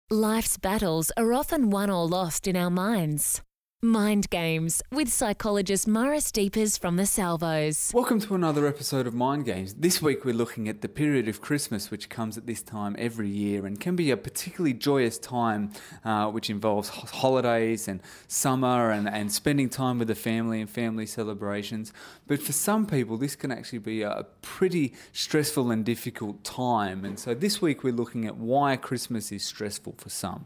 Life's battles are often won or lost in our minds. Mind Games with psychologist Maurice Deepers from the Salvos. Welcome to another episode of Mind Games. This week we're looking at the period of Christmas, which comes at this time every year and can be a particularly joyous time, which involves holidays and summer and spending time with the family and family celebrations. But for some people, this can actually be a pretty stressful and difficult time. And so this week we're looking at why Christmas is stressful for some.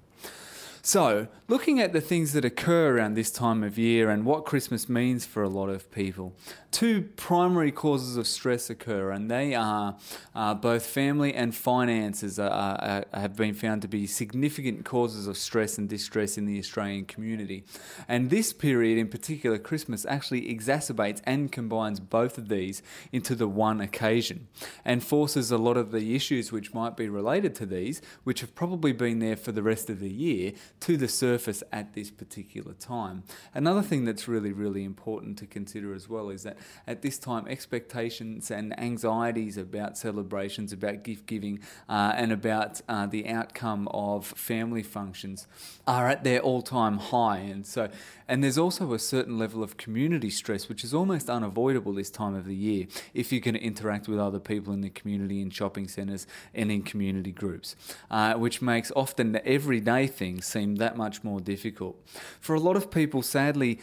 So, looking at the things that occur around this time of year and what Christmas means for a lot of people, two primary causes of stress occur, and they are both family and finances have been found to be significant causes of stress and distress in the Australian community. And this period in particular, Christmas, actually exacerbates and combines both of these into the one occasion and forces a lot of the issues which might be related to these, which have probably been there for the rest of the year, to the surface at this particular time. Another thing that's really, really important to consider as well is that at this time, expectations and anxieties about celebrations, about gift giving, and about the outcome of family functions are at their all-time high. And there's also a certain level of community stress, which is almost unavoidable this time of the year if you're going to interact with other people in the community, in shopping centres and in community groups, which makes often the everyday things seem that much more difficult. For a lot of people, sadly,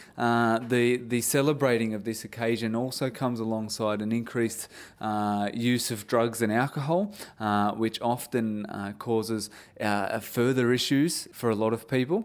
the celebrating of this occasion also comes alongside an increased use of drugs and alcohol, which often causes further issues for a lot of people,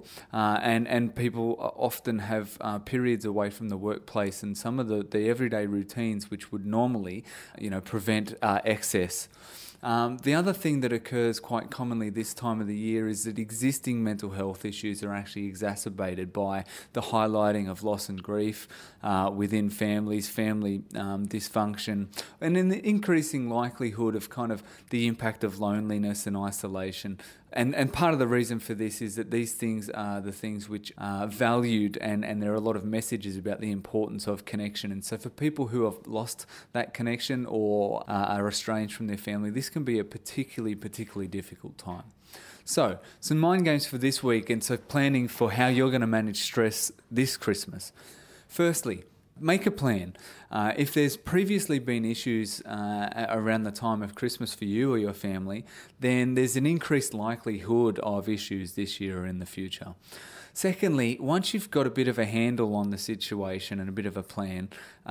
and people often have periods away from the workplace and some of the everyday routines which would normally, prevent excess. The other thing that occurs quite commonly this time of the year is that existing mental health issues are actually exacerbated by the highlighting of loss and grief within families, family dysfunction, and in the increasing likelihood of kind of the impact of loneliness and isolation. And part of the reason for this is that these things are the things which are valued, and there are a lot of messages about the importance of connection. And so for people who have lost that connection or are estranged from their family, this can be a particularly difficult time. So, some mind games for this week, and so planning for how you're going to manage stress this Christmas. Firstly, make a plan. If there's previously been issues around the time of Christmas for you or your family, then there's an increased likelihood of issues this year or in the future. Secondly, once you've got a bit of a handle on the situation and a bit of a plan,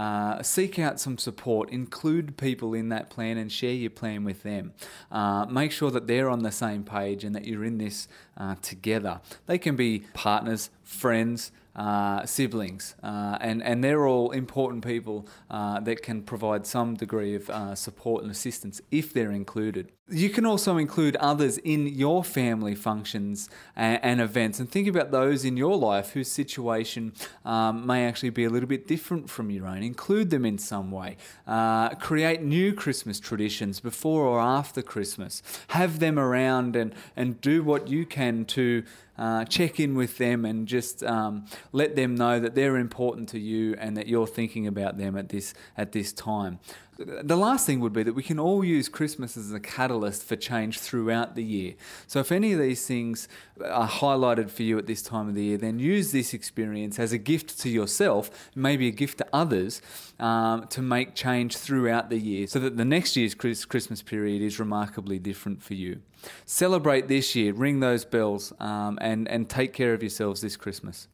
seek out some support. Include people in that plan and share your plan with them. Make sure that they're on the same page and that you're in this together. They can be partners, friends, siblings, and they're all important people that can provide some degree of support and assistance if they're included. You can also include others in your family functions and events, and think about those in your life whose situation may actually be a little bit different from your own. Include them in some way. Create new Christmas traditions before or after Christmas. Have them around and do what you can to check in with them and just let them know that they're important to you and that you're thinking about them at this time. The last thing would be that we can all use Christmas as a catalyst for change throughout the year. So if any of these things are highlighted for you at this time of the year, then use this experience as a gift to yourself, maybe a gift to others, to make change throughout the year so that the next year's Christmas period is remarkably different for you. Celebrate this year, ring those bells, and take care of yourselves this Christmas.